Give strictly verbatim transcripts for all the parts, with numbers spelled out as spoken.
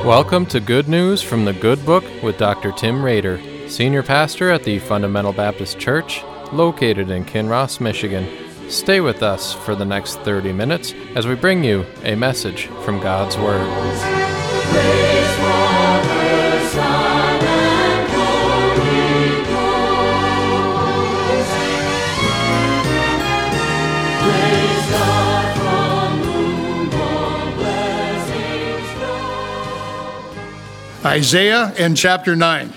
Welcome to Good News from the Good Book with Doctor Tim Rader, Senior Pastor at the Fundamental Baptist Church, located in Kinross, Michigan. Stay with us for the next thirty minutes as we bring you a message from God's Word. Praise Father, Son, and Holy Ghost. Praise God from whom all blessings flow. Isaiah and chapter nine.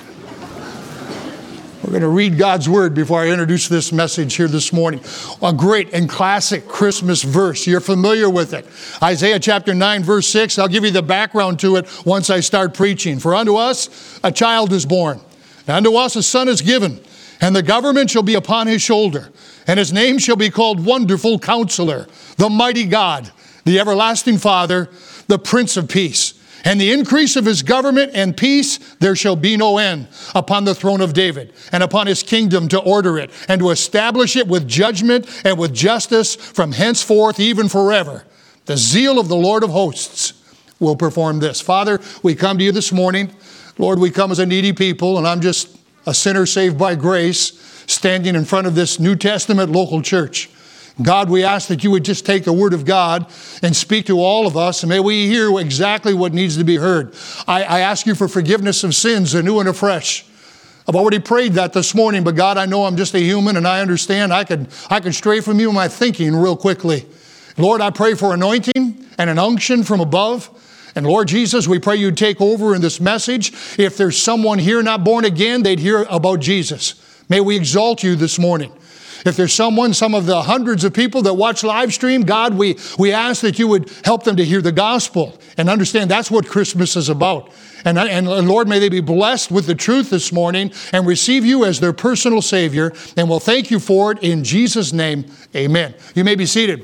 We're going to read God's Word before I introduce this message here this morning. A great and classic Christmas verse. You're familiar with it. Isaiah chapter nine, verse six. I'll give you the background to it once I start preaching. For unto us a child is born, and unto us a son is given, and the government shall be upon his shoulder. And his name shall be called Wonderful Counselor, the Mighty God, the Everlasting Father, the Prince of Peace. And the increase of his government and peace there shall be no end upon the throne of David, and upon his kingdom to order it, and to establish it with judgment and with justice from henceforth even forever. The zeal of the Lord of hosts will perform this. Father, we come to you this morning. Lord, we come as a needy people, and I'm just a sinner saved by grace, standing in front of this New Testament local church. God, we ask that you would just take the Word of God and speak to all of us, and may we hear exactly what needs to be heard. I, I ask you for forgiveness of sins anew and afresh. I've already prayed that this morning, but God, I know I'm just a human, and I understand I could, I could stray from you in my thinking real quickly. Lord, I pray for anointing and an unction from above. And Lord Jesus, we pray you'd take over in this message. If there's someone here not born again, they'd hear about Jesus. May we exalt you this morning. If there's someone, some of the hundreds of people that watch live stream, God, we, we ask that you would help them to hear the gospel and understand that's what Christmas is about. And, and Lord, may they be blessed with the truth this morning and receive you as their personal Savior. And we'll thank you for it in Jesus' name. Amen. You may be seated.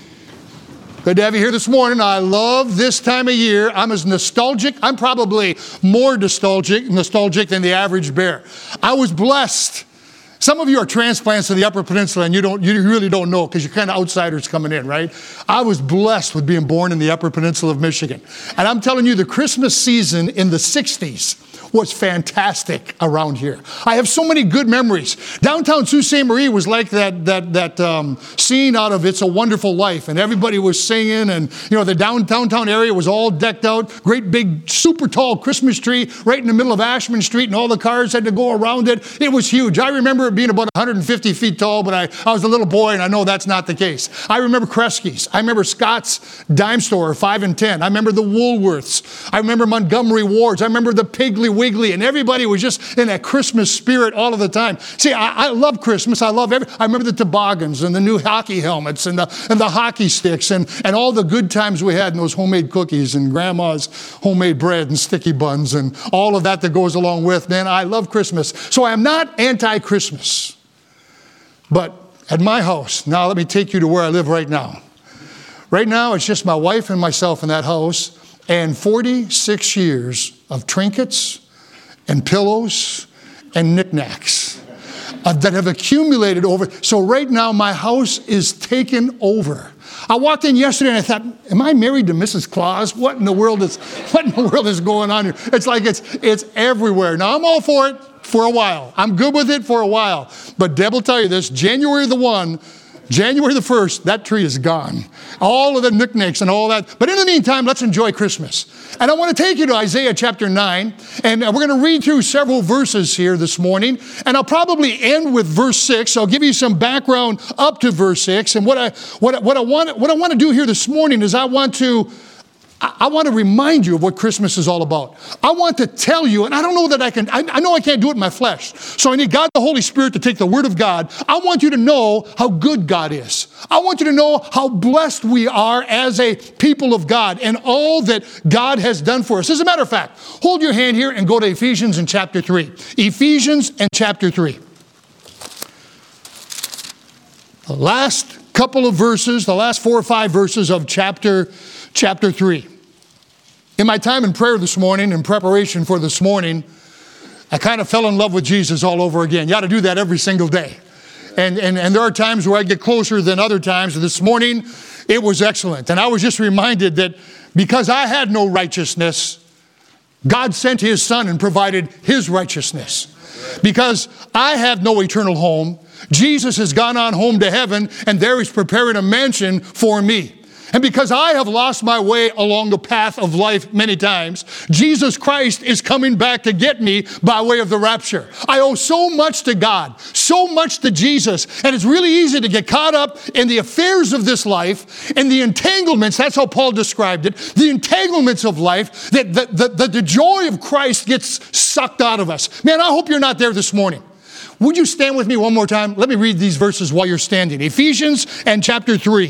Good to have you here this morning. I love this time of year. I'm as nostalgic. I'm probably more nostalgic, nostalgic than the average bear. I was blessed. Some of you are transplants to the Upper Peninsula, and you don't, you really don't know because you're kind of outsiders coming in, right? I was blessed with being born in the Upper Peninsula of Michigan. And I'm telling you, the Christmas season in the sixties was fantastic around here. I have so many good memories. Downtown Sault Ste. Marie was like that that that um, scene out of It's a Wonderful Life, and everybody was singing, and you know the down, downtown area was all decked out. Great big, super tall Christmas tree right in the middle of Ashman Street, and all the cars had to go around it. It was huge. I remember it being about one hundred fifty feet tall, but I, I was a little boy, and I know that's not the case. I remember Kresge's. I remember Scott's Dime Store, five and ten. I remember the Woolworths. I remember Montgomery Ward's. I remember the Piggly Wiggly, and everybody was just in that Christmas spirit all of the time. See, I, I love Christmas. I love every, I remember the toboggans and the new hockey helmets and the and the hockey sticks and, and all the good times we had in those homemade cookies and grandma's homemade bread and sticky buns and all of that that goes along with. Man, I love Christmas. So I'm not anti-Christmas. But at my house, now let me take you to where I live right now. Right now, it's just my wife and myself in that house, and forty-six years of trinkets and pillows and knickknacks uh, that have accumulated over. So right now, my house is taken over. I walked in yesterday and I thought, am I married to Missus Claus? What in the world is, what in the world is going on here? It's like it's, it's everywhere. Now, I'm all for it for a while. I'm good with it for a while. But Deb will tell you this, January the first, January the first, that tree is gone. All of the knickknacks and all that. But in the meantime, let's enjoy Christmas. And I want to take you to Isaiah chapter nine. And we're going to read through several verses here this morning. And I'll probably end with verse six. I'll give you some background up to verse six. And what I, what, what I want, what I want to do here this morning is I want to I want to remind you of what Christmas is all about. I want to tell you, and I don't know that I can, I, I know I can't do it in my flesh. So I need God the Holy Spirit to take the Word of God. I want you to know how good God is. I want you to know how blessed we are as a people of God and all that God has done for us. As a matter of fact, hold your hand here and go to Ephesians in chapter three. Ephesians and chapter three. The last couple of verses, the last four or five verses of chapter Chapter three. In my time in prayer this morning, in preparation for this morning, I kind of fell in love with Jesus all over again. You ought to do that every single day. And, and, and there are times where I get closer than other times. This morning, it was excellent. And I was just reminded that because I had no righteousness, God sent his Son and provided his righteousness. Because I have no eternal home, Jesus has gone on home to heaven, and there he's preparing a mansion for me. And because I have lost my way along the path of life many times, Jesus Christ is coming back to get me by way of the rapture. I owe so much to God, so much to Jesus, and it's really easy to get caught up in the affairs of this life and the entanglements. That's how Paul described it. The entanglements of life, that the, the, the, the joy of Christ gets sucked out of us. Man, I hope you're not there this morning. Would you stand with me one more time? Let me read these verses while you're standing. Ephesians and chapter three.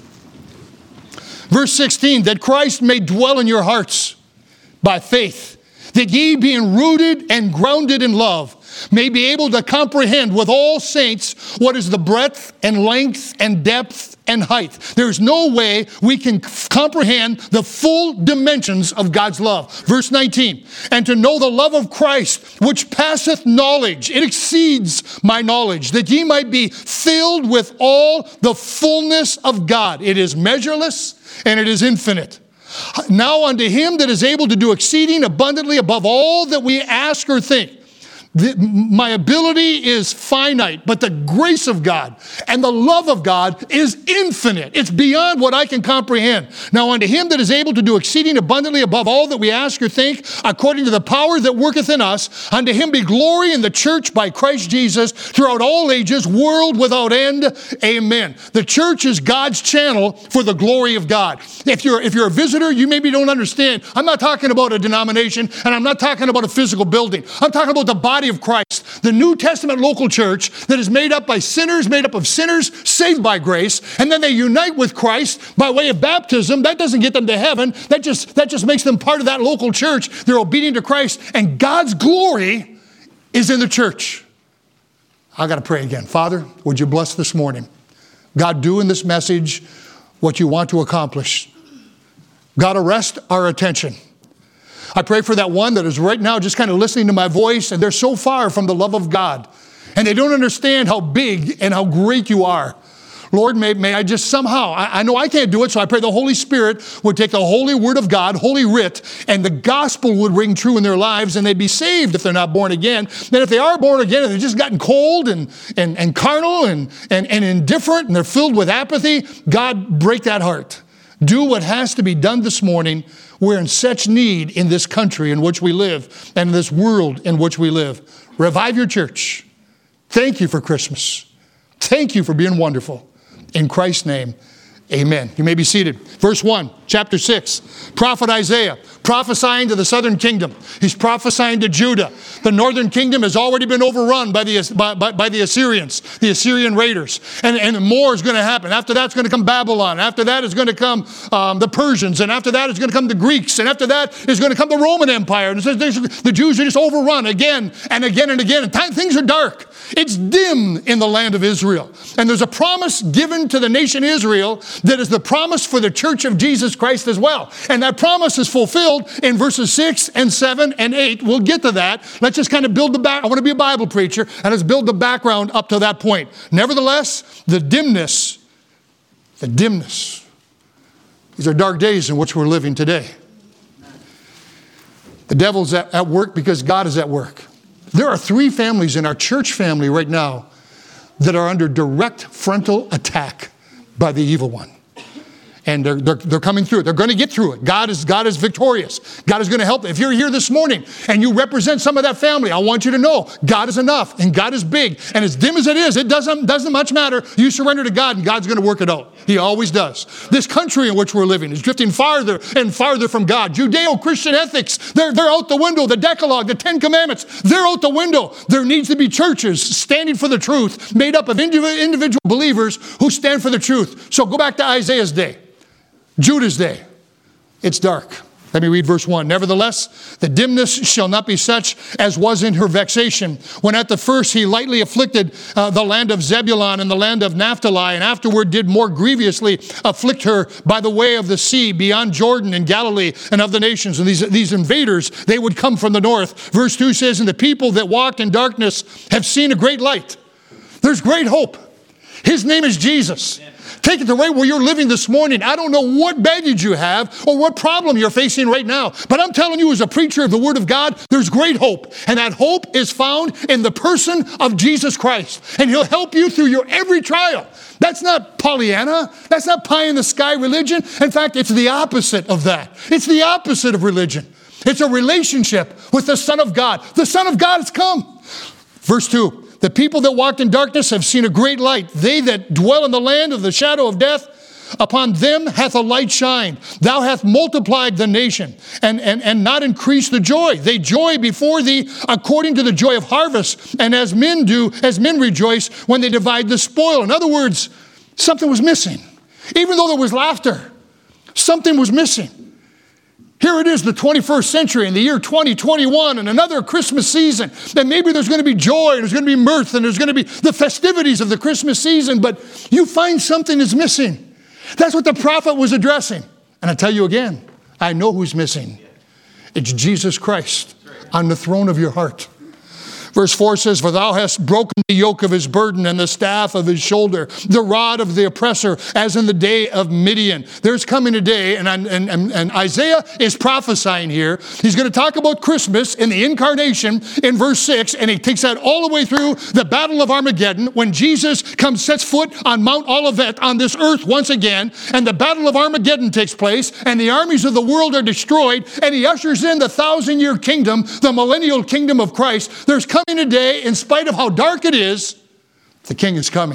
Verse sixteen, that Christ may dwell in your hearts by faith, that ye being rooted and grounded in love, may be able to comprehend with all saints what is the breadth and length and depth and height. There's no way we can comprehend the full dimensions of God's love. Verse nineteen, and to know the love of Christ, which passeth knowledge. It exceeds my knowledge, that ye might be filled with all the fullness of God. It is measureless and it is infinite. Now unto him that is able to do exceeding abundantly above all that we ask or think. The, my ability is finite, but the grace of God and the love of God is infinite. It's beyond what I can comprehend. Now unto him that is able to do exceeding abundantly above all that we ask or think, according to the power that worketh in us, unto him be glory in the church by Christ Jesus throughout all ages, world without end. Amen. The church is God's channel for the glory of God. If you're, if you're a visitor, you maybe don't understand. I'm not talking about a denomination, and I'm not talking about a physical building. I'm talking about the body of Christ, the New Testament local church that is made up by sinners, made up of sinners saved by grace, and then they unite with Christ by way of baptism. That doesn't get them to heaven. That just, that just makes them part of that local church. They're obedient to Christ, and God's glory is in the church. I got to pray again. Father, would you bless this morning? God, do in this message what you want to accomplish. God, arrest our attention. I pray for that one that is right now just kind of listening to my voice, and they're so far from the love of God, and they don't understand how big and how great you are. Lord, may, may I just somehow, I, I know I can't do it, so I pray the Holy Spirit would take the holy word of God, Holy Writ, and the gospel would ring true in their lives, and they'd be saved if they're not born again. Then if they are born again and they've just gotten cold and, and, and carnal and, and, and indifferent, and they're filled with apathy, God, break that heart. Do what has to be done this morning. We're in such need in this country in which we live and in this world in which we live. Revive your church. Thank you for Christmas. Thank you for being wonderful. In Christ's name, amen. You may be seated. Verse one, chapter six. Prophet Isaiah prophesying to the southern kingdom. He's prophesying to Judah. The northern kingdom has already been overrun by the, by, by, by the Assyrians, the Assyrian raiders. And, and more is going to happen. After that's going to come Babylon. After that is going to come um, the Persians. And after that is going to come the Greeks. And after that is going to come the Roman Empire. And it says the Jews are just overrun again and again and again. And time, things are dark. It's dim in the land of Israel. And there's a promise given to the nation Israel that is the promise for the church of Jesus Christ as well. And that promise is fulfilled in verses six and seven and eight. We'll get to that. Let's just kind of build the back. I want to be a Bible preacher, and let's build the background up to that point. Nevertheless, the dimness, the dimness, these are dark days in which we're living today. The devil's at, at work because God is at work. There are three families in our church family right now that are under direct frontal attack by the evil one. And they're, they're, they're coming through it. They're going to get through it. God is, God is victorious. God is going to help. If you're here this morning and you represent some of that family, I want you to know God is enough and God is big. And as dim as it is, it doesn't, doesn't much matter. You surrender to God and God's going to work it out. He always does. This country in which we're living is drifting farther and farther from God. Judeo-Christian ethics, they're, they're out the window. The Decalogue, the Ten Commandments, they're out the window. There needs to be churches standing for the truth, made up of individual believers who stand for the truth. So go back to Isaiah's day. Judah's day. It's dark. Let me read verse one. Nevertheless, the dimness shall not be such as was in her vexation, when at the first he lightly afflicted uh, the land of Zebulun and the land of Naphtali, and afterward did more grievously afflict her by the way of the sea beyond Jordan and Galilee and of the nations. And these, these invaders, they would come from the north. Verse two says, and the people that walked in darkness have seen a great light. There's great hope. His name is Jesus. Take it to right where you're living this morning. I don't know what baggage you have or what problem you're facing right now, but I'm telling you as a preacher of the Word of God, there's great hope. And that hope is found in the person of Jesus Christ. And He'll help you through your every trial. That's not Pollyanna. That's not pie-in-the-sky religion. In fact, it's the opposite of that. It's the opposite of religion. It's a relationship with the Son of God. The Son of God has come. Verse two, the people that walked in darkness have seen a great light. They that dwell in the land of the shadow of death, upon them hath a light shined. Thou hast multiplied the nation and, and, and not increased the joy. They joy before thee according to the joy of harvest, and as men do, as men rejoice when they divide the spoil. In other words, something was missing. Even though there was laughter, something was missing. Here it is, the twenty-first century, in the year twenty twenty-one, and another Christmas season. And maybe there's going to be joy, and there's going to be mirth, and there's going to be the festivities of the Christmas season, but you find something is missing. That's what the prophet was addressing. And I tell you again, I know who's missing. It's Jesus Christ on the throne of your heart. Verse four says, for thou hast broken the yoke of his burden and the staff of his shoulder, the rod of the oppressor, as in the day of Midian. There's coming a day, and, and, and, and Isaiah is prophesying here. He's going to talk about Christmas in the incarnation in verse six, and he takes that all the way through the battle of Armageddon, when Jesus comes, sets foot on Mount Olivet on this earth once again, and the battle of Armageddon takes place, and the armies of the world are destroyed, and he ushers in the thousand-year kingdom, the millennial kingdom of Christ. There's coming a day, in spite of how dark it is, the King is coming.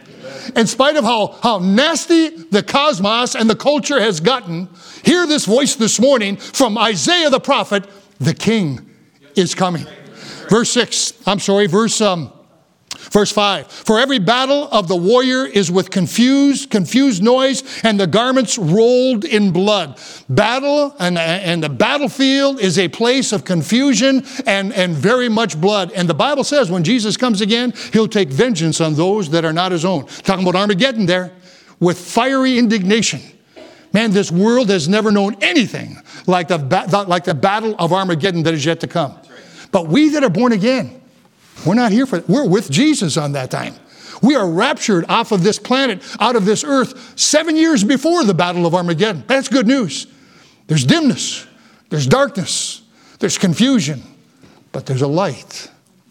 In spite of how, how nasty the cosmos and the culture has gotten, hear this voice this morning from Isaiah the prophet, the King is coming. Verse six, I'm sorry, verse um, Verse five, for every battle of the warrior is with confused, confused noise, and the garments rolled in blood. Battle and, and the battlefield is a place of confusion and, and very much blood. And the Bible says when Jesus comes again, he'll take vengeance on those that are not his own. Talking about Armageddon there, with fiery indignation. Man, this world has never known anything like the, like the battle of Armageddon that is yet to come. But we that are born again, we're not here for it. We're with Jesus on that time. We are raptured off of this planet, out of this earth, seven years before the battle of Armageddon. That's good news. There's dimness. There's darkness. There's confusion. But there's a light.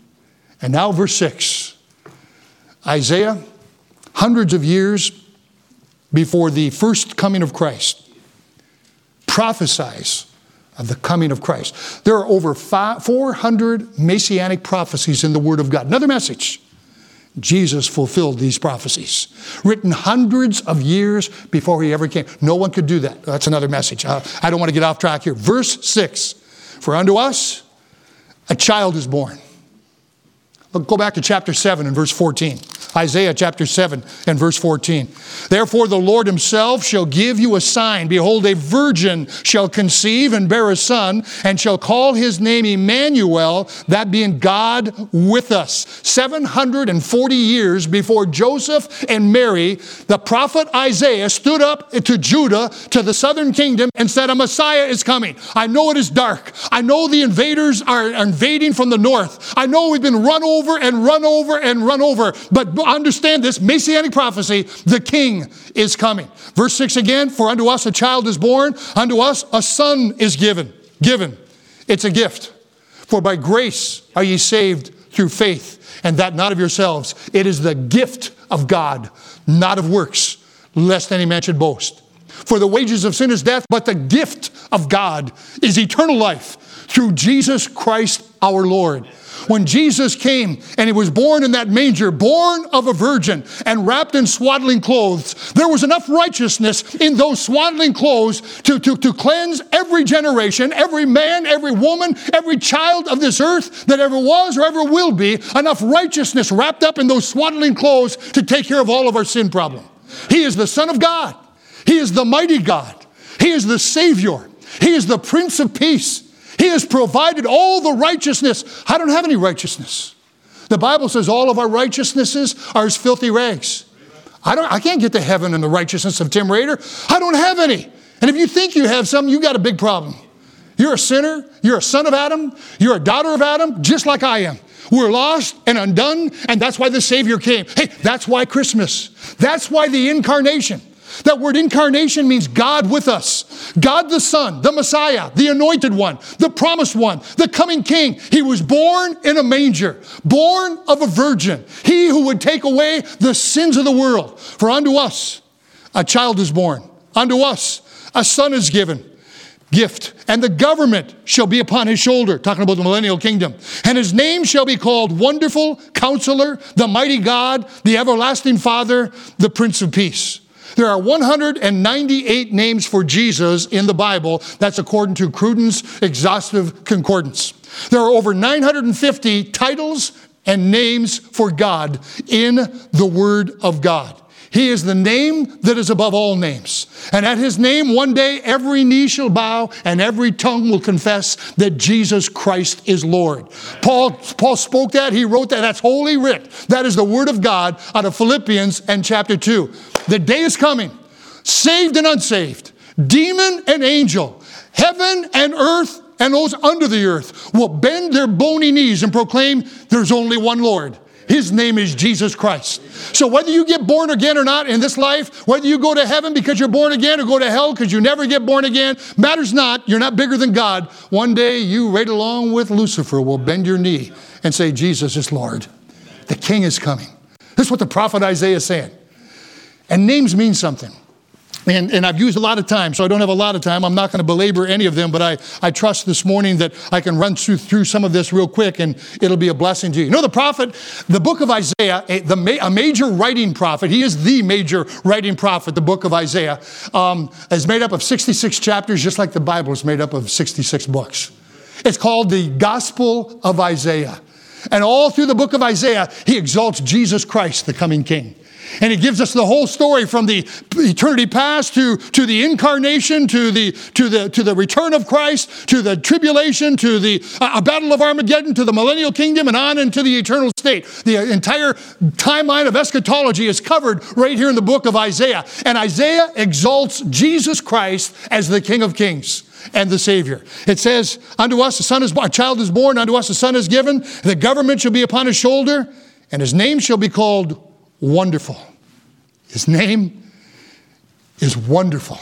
And now verse six. Isaiah, hundreds of years before the first coming of Christ, prophesies of the coming of Christ. There are over five, four hundred messianic prophecies in the Word of God. Another message. Jesus fulfilled these prophecies, written hundreds of years before he ever came. No one could do that. That's another message. Uh, I don't want to get off track here. Verse six. For unto us a child is born. Look, go back to chapter seven and verse fourteen. Isaiah chapter seven and verse fourteen. Therefore the Lord himself shall give you a sign. Behold, a virgin shall conceive and bear a son, and shall call his name Emmanuel, that being God with us. seven hundred forty years before Joseph and Mary, the prophet Isaiah stood up to Judah, to the southern kingdom, and said, a Messiah is coming. I know it is dark. I know the invaders are invading from the north. I know we've been run over and run over and run over, but understand this messianic prophecy, the King is coming. Verse six again, for unto us a child is born, unto us a son is given. Given. It's a gift. For by grace are ye saved through faith, and that not of yourselves. It is the gift of God, not of works, lest any man should boast. For the wages of sin is death, but the gift of God is eternal life through Jesus Christ our Lord. When Jesus came and he was born in that manger, born of a virgin and wrapped in swaddling clothes, there was enough righteousness in those swaddling clothes to, to, to cleanse every generation, every man, every woman, every child of this earth that ever was or ever will be, enough righteousness wrapped up in those swaddling clothes to take care of all of our sin problem. He is the Son of God. He is the mighty God. He is the Savior. He is the Prince of Peace. He has provided all the righteousness. I don't have any righteousness. The Bible says all of our righteousnesses are as filthy rags. I don't. I can't get to heaven in the righteousness of Tim Rader. I don't have any. And if you think you have some, you got a big problem. You're a sinner. You're a son of Adam. You're a daughter of Adam, just like I am. We're lost and undone, and that's why the Savior came. Hey, that's why Christmas. That's why the incarnation. That word incarnation means God with us. God the Son, the Messiah, the anointed one, the promised one, the coming King. He was born in a manger, born of a virgin. He who would take away the sins of the world. For unto us a child is born. Unto us a son is given. Gift, and the government shall be upon his shoulder, talking about the millennial kingdom. And his name shall be called Wonderful Counselor, the Mighty God, the Everlasting Father, the Prince of Peace. There are one hundred ninety-eight names for Jesus in the Bible. That's according to Cruden's Exhaustive Concordance. There are over nine hundred fifty titles and names for God in the Word of God. He is the name that is above all names. And at his name, one day, every knee shall bow and every tongue will confess that Jesus Christ is Lord. Paul, Paul spoke that. He wrote that. That's Holy Writ. That is the word of God out of Philippians and chapter two. The day is coming, saved and unsaved, demon and angel, heaven and earth and those under the earth will bend their bony knees and proclaim there's only one Lord. His name is Jesus Christ. So whether you get born again or not in this life, whether you go to heaven because you're born again or go to hell because you never get born again, matters not. You're not bigger than God. One day you, right along with Lucifer, will bend your knee and say, Jesus is Lord. The King is coming. This is what the prophet Isaiah is saying. And names mean something. And, and I've used a lot of time, so I don't have a lot of time. I'm not going to belabor any of them, but I, I trust this morning that I can run through, through some of this real quick, and it'll be a blessing to you. You know, the prophet, the book of Isaiah, a, the, a major writing prophet, he is the major writing prophet, the book of Isaiah, um, is made up of sixty-six chapters, just like the Bible is made up of sixty-six books. It's called the Gospel of Isaiah. And all through the book of Isaiah, he exalts Jesus Christ, the coming King. And he gives us the whole story from the eternity past to, to the incarnation, to the, to, the, to the return of Christ, to the tribulation, to the uh, battle of Armageddon, to the millennial kingdom, and on into the eternal state. The entire timeline of eschatology is covered right here in the book of Isaiah. And Isaiah exalts Jesus Christ as the King of Kings and the Savior. It says, unto us a son is born, a child is born, unto us a son is given, the government shall be upon his shoulder, and his name shall be called Wonderful. His name is Wonderful.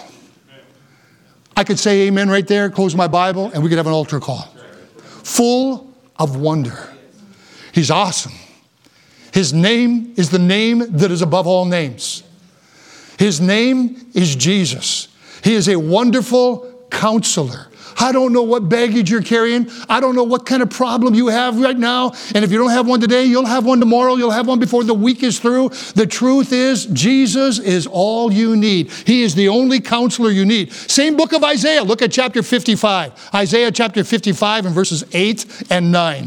I could say amen right there, close my Bible, and we could have an altar call. Full of wonder. He's awesome. His name is the name that is above all names. His name is Jesus. He is a wonderful counselor. I don't know what baggage you're carrying. I don't know what kind of problem you have right now. And if you don't have one today, you'll have one tomorrow. You'll have one before the week is through. The truth is, Jesus is all you need. He is the only counselor you need. Same book of Isaiah. Look at chapter fifty-five. Isaiah chapter fifty-five and verses eight and nine.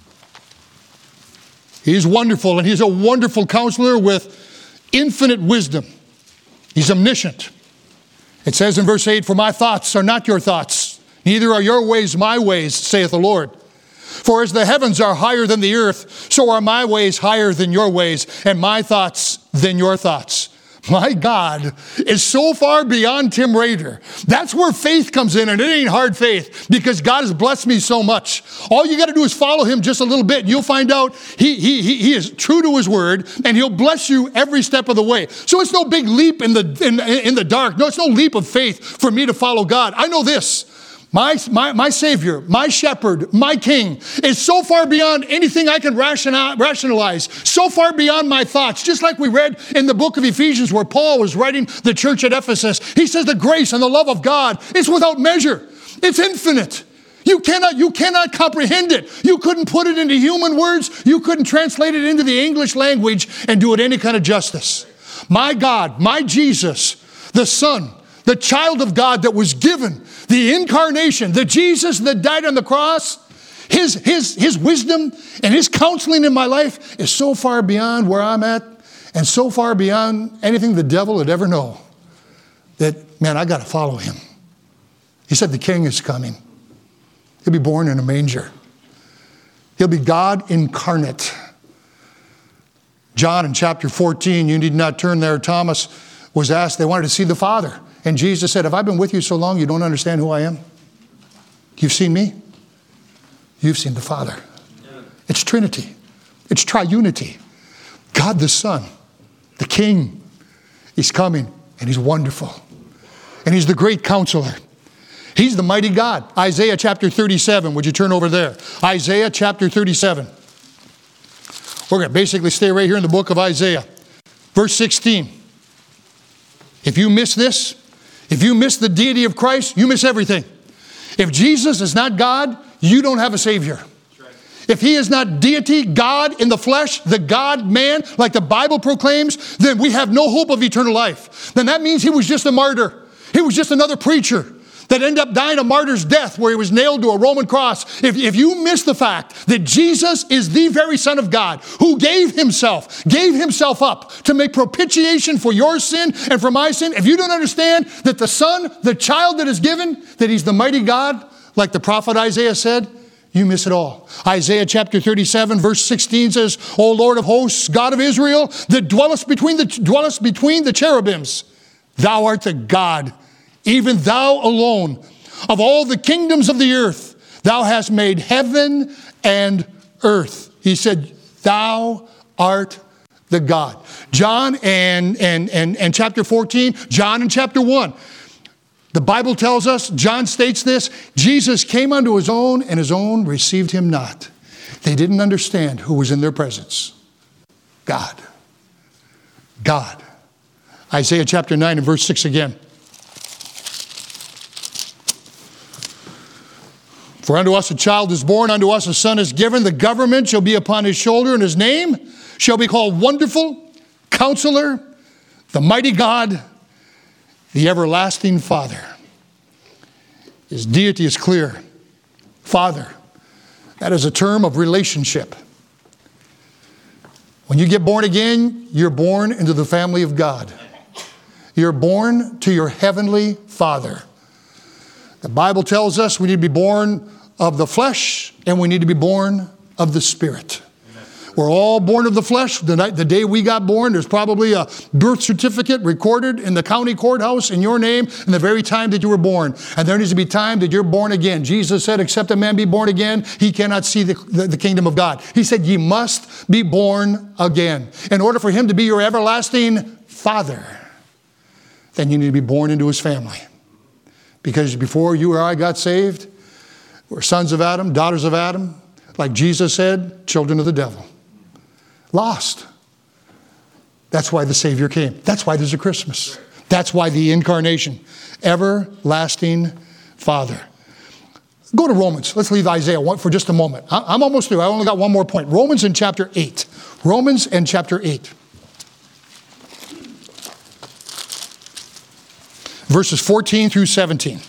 He's wonderful, and he's a wonderful counselor with infinite wisdom. He's omniscient. It says in verse eight, for my thoughts are not your thoughts. Neither are your ways my ways, saith the Lord. For as the heavens are higher than the earth, so are my ways higher than your ways, and my thoughts than your thoughts. My God is so far beyond Tim Rader. That's where faith comes in, and it ain't hard faith, because God has blessed me so much. All you got to do is follow him just a little bit, and you'll find out he, he, he, he is true to his word, and he'll bless you every step of the way. So it's no big leap in the, in, in the dark. No, it's no leap of faith for me to follow God. I know this. My, my, my Savior, my Shepherd, my King is so far beyond anything I can rationalize, so far beyond my thoughts. Just like we read in the book of Ephesians where Paul was writing the church at Ephesus. He says the grace and the love of God is without measure. It's infinite. You cannot, you cannot comprehend it. You couldn't put it into human words. You couldn't translate it into the English language and do it any kind of justice. My God, my Jesus, the Son, the child of God that was given, the incarnation, the Jesus that died on the cross, his, his, his wisdom and his counseling in my life is so far beyond where I'm at and so far beyond anything the devil would ever know that, man, I got to follow him. He said the King is coming. He'll be born in a manger. He'll be God incarnate. John in chapter fourteen, you need not turn there, Thomas was asked, they wanted to see the Father. And Jesus said, have I been with you so long you don't understand who I am? You've seen me. You've seen the Father. It's Trinity. It's triunity. God the Son, the King, He's coming, and He's wonderful. And He's the great counselor. He's the mighty God. Isaiah chapter thirty-seven. Would you turn over there? Isaiah chapter thirty-seven. We're going to basically stay right here in the book of Isaiah. Verse sixteen. If you miss this, if you miss the deity of Christ, you miss everything. If Jesus is not God, you don't have a Savior. If He is not deity, God in the flesh, the God-man, like the Bible proclaims, then we have no hope of eternal life. Then that means He was just a martyr. He was just another preacher that ended up dying a martyr's death where He was nailed to a Roman cross. If, if you miss the fact that Jesus is the very Son of God who gave Himself, gave Himself up to make propitiation for your sin and for my sin, if you don't understand that the Son, the child that is given, that He's the mighty God, like the prophet Isaiah said, you miss it all. Isaiah chapter thirty-seven, verse sixteen says, O Lord of hosts, God of Israel, that dwellest between the, dwellest between the cherubims, Thou art the God, even Thou alone. Of all the kingdoms of the earth, Thou hast made heaven and earth. He said, Thou art the God. John and, and, and, and chapter fourteen, John in chapter one. The Bible tells us, John states this, Jesus came unto His own, and His own received Him not. They didn't understand who was in their presence. God. God. Isaiah chapter nine and verse six again. For unto us a child is born, unto us a son is given, the government shall be upon His shoulder, and His name shall be called Wonderful, Counselor, the Mighty God, the Everlasting Father. His deity is clear. Father. That is a term of relationship. When you get born again, you're born into the family of God. You're born to your heavenly Father. The Bible tells us we need to be born of the flesh and we need to be born of the Spirit. We're all born of the flesh. The, night, the day we got born, there's probably a birth certificate recorded in the county courthouse in your name in the very time that you were born. And there needs to be time that you're born again. Jesus said, except a man be born again, he cannot see the, the, the kingdom of God. He said, ye must be born again. In order for Him to be your everlasting Father, then you need to be born into His family. Because before you or I got saved, we're sons of Adam, daughters of Adam. Like Jesus said, children of the devil. Lost. That's why the Savior came. That's why there's a Christmas. That's why the incarnation. Everlasting Father. Go to Romans. Let's leave Isaiah for just a moment. I'm almost through. I only got one more point. Romans in chapter eight. Romans in chapter eight. Verses fourteen through seventeen.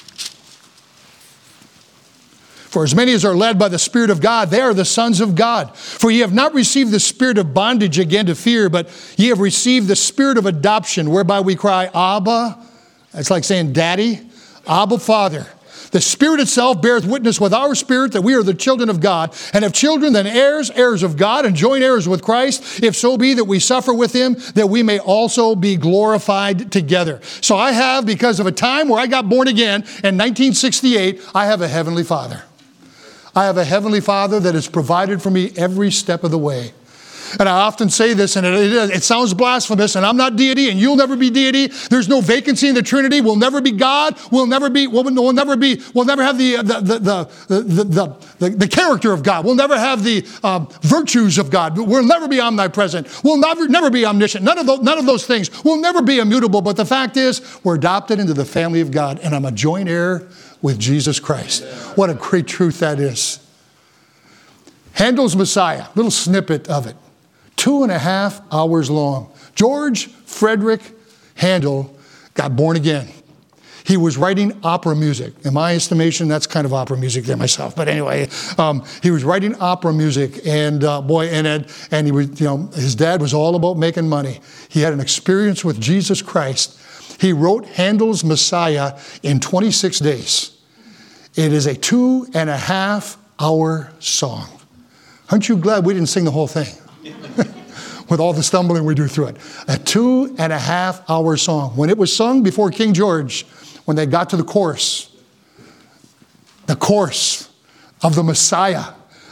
For as many as are led by the Spirit of God, they are the sons of God. For ye have not received the spirit of bondage again to fear, but ye have received the spirit of adoption, whereby we cry, Abba. That's like saying, Daddy. Abba, Father. The Spirit itself beareth witness with our spirit that we are the children of God. And if children, then heirs, heirs of God, and joint heirs with Christ, if so be that we suffer with Him, that we may also be glorified together. So I have, because of a time where I got born again in nineteen sixty-eight, I have a Heavenly Father. I have a Heavenly Father that has provided for me every step of the way. And I often say this, and it, it, it sounds blasphemous, and I'm not deity, and you'll never be deity. There's no vacancy in the Trinity. We'll never be God. We'll never be, we'll, we'll never be, we'll never have the, the, the, the, the, the, the, the character of God. We'll never have the uh, virtues of God. We'll never be omnipresent. We'll never, never be omniscient. None of, those, none of those things. We'll never be immutable. But the fact is, we're adopted into the family of God, and I'm a joint heir with Jesus Christ. What a great truth that is. Handel's Messiah, little snippet of it. Two and a half hours long. George Frederick Handel got born again. He was writing opera music. In my estimation, that's kind of opera music there myself. But anyway, um, he was writing opera music, and uh, boy, and Ed, and he was, you know, his dad was all about making money. He had an experience with Jesus Christ. He wrote Handel's Messiah in twenty-six days. It is a two and a half hour song. Aren't you glad we didn't sing the whole thing? With all the stumbling we do through it. A two and a half hour song. When it was sung before King George, when they got to the chorus, the chorus of the Messiah,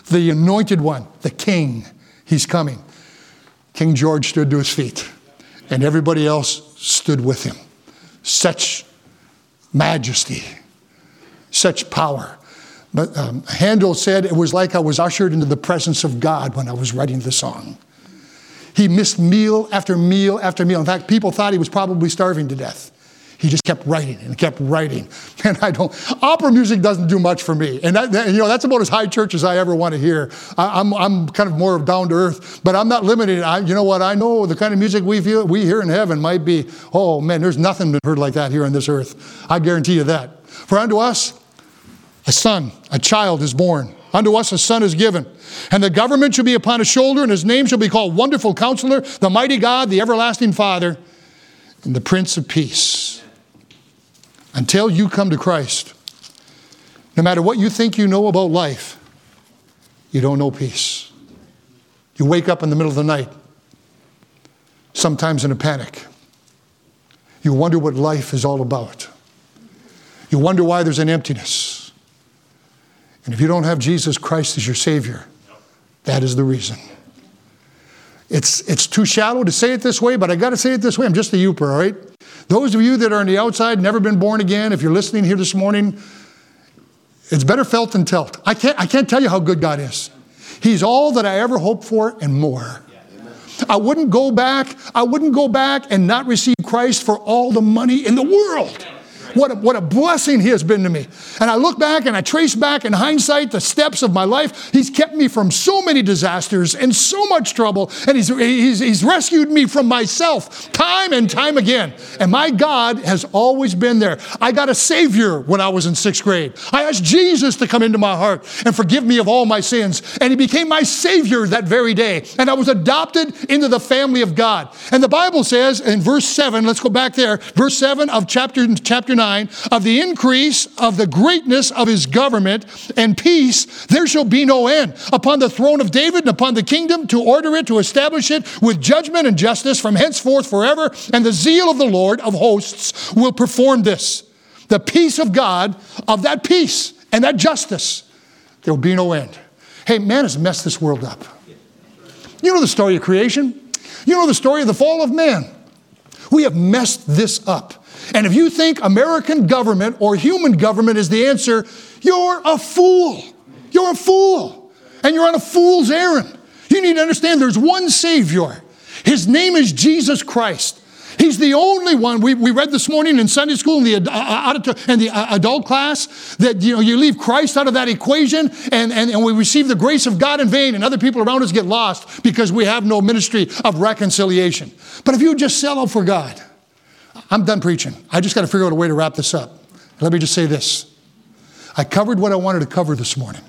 the anointed one, the king. He's coming. King George stood to his feet, and everybody else stood with him. Such majesty, such power. But um, Handel said it was like I was ushered into the presence of God when I was writing the song. He missed meal after meal after meal. In fact, people thought he was probably starving to death. He just kept writing and kept writing. And I don't, opera music doesn't do much for me. And that, that, you know, that's about as high church as I ever want to hear. I, I'm, I'm kind of more down to earth, but I'm not limited. I, you know what? I know the kind of music we feel, we hear in heaven might be, oh man, there's nothing heard like that here on this earth. I guarantee you that. For unto us, a son, a child is born. Unto us a son is given. And the government shall be upon his shoulder, and his name shall be called Wonderful Counselor, the Mighty God, the Everlasting Father, and the Prince of Peace. Until you come to Christ, no matter what you think you know about life, you don't know peace. You wake up in the middle of the night, sometimes in a panic. You wonder what life is all about. You wonder why there's an emptiness. And if you don't have Jesus Christ as your Savior, that is the reason. It's, it's too shallow to say it this way, but I got to say it this way. I'm just a youper, all right? Those of you that are on the outside, never been born again, if you're listening here this morning, it's better felt than telt. I can't, I can't tell you how good God is. He's all that I ever hoped for and more. I wouldn't go back, I wouldn't go back and not receive Christ for all the money in the world. What a, what a blessing he has been to me. And I look back and I trace back in hindsight the steps of my life. He's kept me from so many disasters and so much trouble. And he's, he's, he's rescued me from myself time and time again. And my God has always been there. I got a Savior when I was in sixth grade. I asked Jesus to come into my heart and forgive me of all my sins. And he became my Savior that very day. And I was adopted into the family of God. And the Bible says in verse seven, let's go back there, verse seven of chapter, chapter nine, of the increase of the greatness of his government and peace, there shall be no end upon the throne of David and upon the kingdom, to order it, to establish it with judgment and justice from henceforth forever. And the zeal of the Lord of hosts will perform this. The peace of God, of that peace and that justice, there will be no end. Hey, man has messed this world up. You know the story of creation. You know the story of the fall of man. We have messed this up. And if you think American government or human government is the answer, you're a fool. You're a fool. And you're on a fool's errand. You need to understand there's one Savior. His name is Jesus Christ. He's the only one. We, we read this morning in Sunday school in the, uh, in the uh, adult class that, you know, you leave Christ out of that equation and, and, and we receive the grace of God in vain, and other people around us get lost because we have no ministry of reconciliation. But if you just sell out for God, I'm done preaching. I just got to figure out a way to wrap this up. Let me just say this. I covered what I wanted to cover this morning.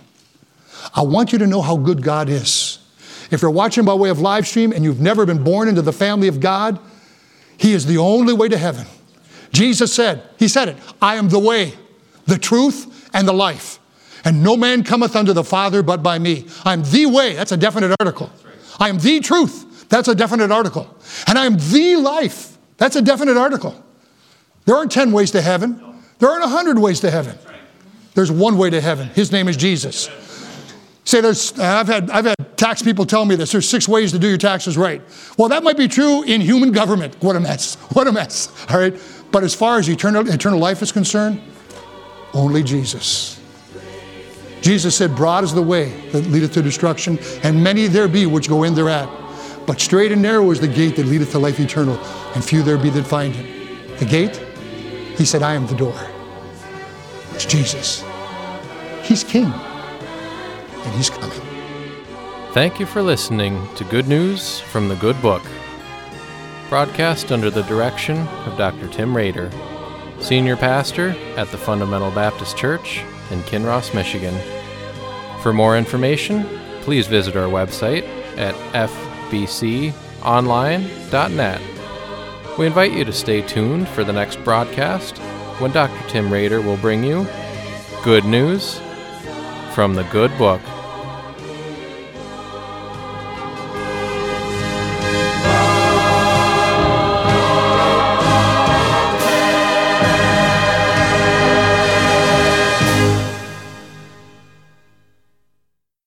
I want you to know how good God is. If you're watching by way of live stream and you've never been born into the family of God, he is the only way to heaven. Jesus said, he said it, I am the way, the truth, and the life. And no man cometh unto the Father but by me. I am the way. That's a definite article. I am the truth. That's a definite article. And I am the life. That's a definite article. There aren't ten ways to heaven. There aren't a hundred ways to heaven. There's one way to heaven. His name is Jesus. Say there's, I've had, I've had tax people tell me this. There's six ways to do your taxes right. Well, that might be true in human government. What a mess. What a mess. All right. But as far as eternal, eternal life is concerned, only Jesus. Jesus said, broad is the way that leadeth to destruction, and many there be which go in thereat. But straight and narrow is the gate that leadeth to life eternal, and few there be that find it. The gate? He said, I am the door. It's Jesus. He's King, and he's coming. Thank you for listening to Good News from the Good Book, broadcast under the direction of Doctor Tim Rader, Senior Pastor at the Fundamental Baptist Church in Kinross, Michigan. For more information, please visit our website at f b c online dot net. We invite you to stay tuned for the next broadcast when Doctor Tim Rader will bring you Good News from the Good Book.